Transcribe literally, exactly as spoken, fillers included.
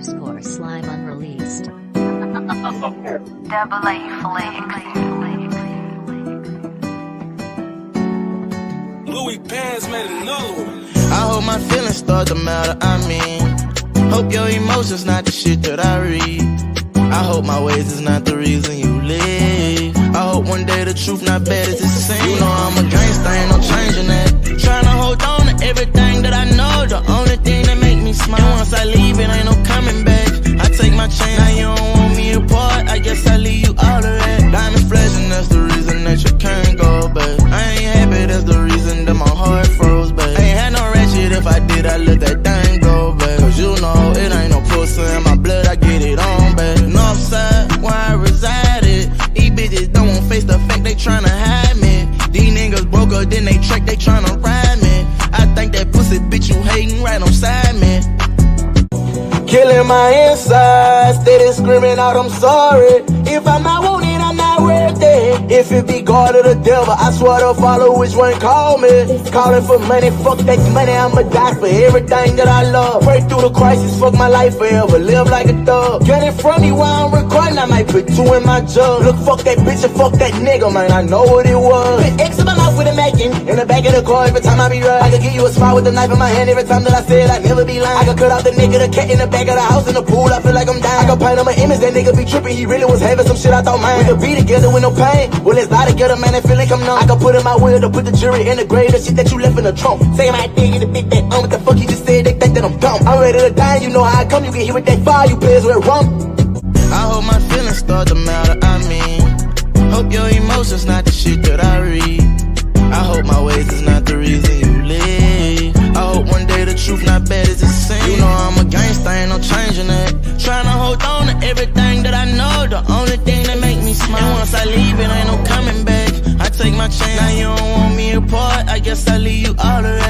underscore slime unreleased. Double A Flix. Louis Pants made another one. I hope my feelings start to matter, I mean. Hope your emotions not the shit that I read. I hope my ways is not the reason you leave. I hope one day the truth not bad as it seems. You know I'm a gangster, ain't no changing that. Tryna hold on to everything that I know. The only thing that make me smile. And once I leave, it ain't no coming back. I take my chance, now you don't want me apart. I guess I leave you all of that. Diamond flashing, that's the reason that you can't go back. I ain't happy, that's the reason that my heart froze back. I ain't had no ratchet, if I did, I let that thing go back. Cause you know, it ain't no pussy in my blood, I get it on back. Northside, where I resided. These bitches don't want face the fact they tryna hide me. These niggas broke up, then they track, they tryna ride me. I think that pussy bitch you hating right on side me. Killing my insides, steady screaming out I'm sorry. If I'm not wanted, I'm not worth it. If it be God or the devil, I swear to follow which one call me. Calling for money, fuck that money, I'ma die for everything that I love. Break through the crisis, fuck my life forever, live like a thug. Get it from me while I'm recording, I might put two in my jug. Look, fuck that bitch and fuck that nigga, man, I know what it was. Put X in my mouth with a Mackin, in the back of the car every time I be right. I could give you a smile with a knife in my hand every time that I said I'd never be lying. I could cut out the nigga, the cat in the back of the house, in the pool, I feel like I'm dying. I could paint on my image, that nigga be tripping, he really was having some shit I thought mine. We could be together with no pain, well let's lie together, man, that feeling come numb. I could put in my will to put the jury in the grave, the shit that you left in the trunk. Say my thing in the big that um, what the fuck you just said, they think that I'm dumb. I'm ready to die, you know how I come, you can hear with that fire, you players with rum. I hope my feelings start to matter, I mean. Hope your emotions not the shit that I read. I hope my ways is not the reason you leave. I hope one day the truth not bad as it seems. You know I'm a gangster, ain't no changing that. Tryna hold on to everything that I know. The only thing that make me smile. And once I leave, it ain't no coming back. I take my chance, now you don't want me apart. I guess I leave you all the